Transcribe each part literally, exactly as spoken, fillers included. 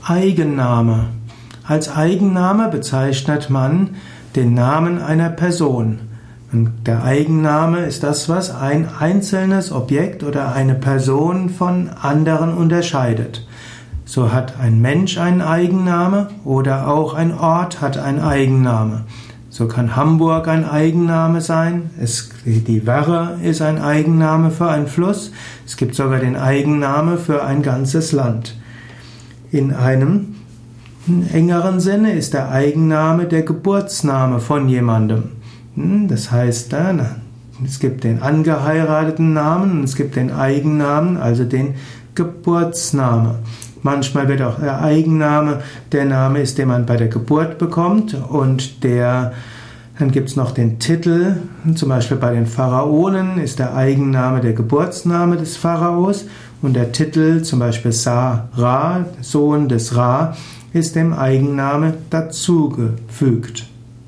Eigenname. Als Eigenname bezeichnet man den Namen einer Person. Und der Eigenname ist das, was ein einzelnes Objekt oder eine Person von anderen unterscheidet. So hat ein Mensch einen Eigenname oder auch ein Ort hat einen Eigenname. So kann Hamburg ein Eigenname sein. Es, die Werre ist ein Eigenname für einen Fluss. Es gibt sogar den Eigenname für ein ganzes Land. In einem engeren Sinne ist der Eigenname der Geburtsname von jemandem. Das heißt, es gibt den angeheirateten Namen und es gibt den Eigennamen, also den Geburtsname. Manchmal wird auch der Eigenname der Name ist, den man bei der Geburt bekommt, und der, dann gibt es noch den Titel. Zum Beispiel bei den Pharaonen ist der Eigenname der Geburtsname des Pharaos und der Titel, zum Beispiel Sa-Ra, Sohn des Ra, ist dem Eigenname dazugefügt.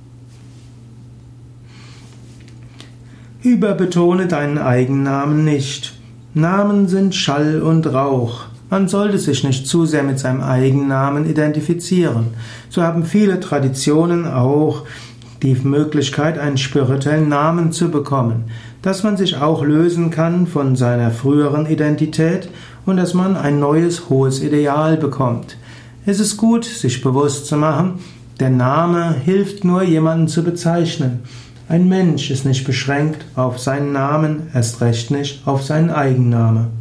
Überbetone deinen Eigennamen nicht. Namen sind Schall und Rauch. Man sollte sich nicht zu sehr mit seinem Eigennamen identifizieren. So haben viele Traditionen auch die Möglichkeit, einen spirituellen Namen zu bekommen, dass man sich auch lösen kann von seiner früheren Identität und dass man ein neues, hohes Ideal bekommt. Es ist gut, sich bewusst zu machen, der Name hilft nur, jemanden zu bezeichnen. Ein Mensch ist nicht beschränkt auf seinen Namen, erst recht nicht auf seinen Eigenname.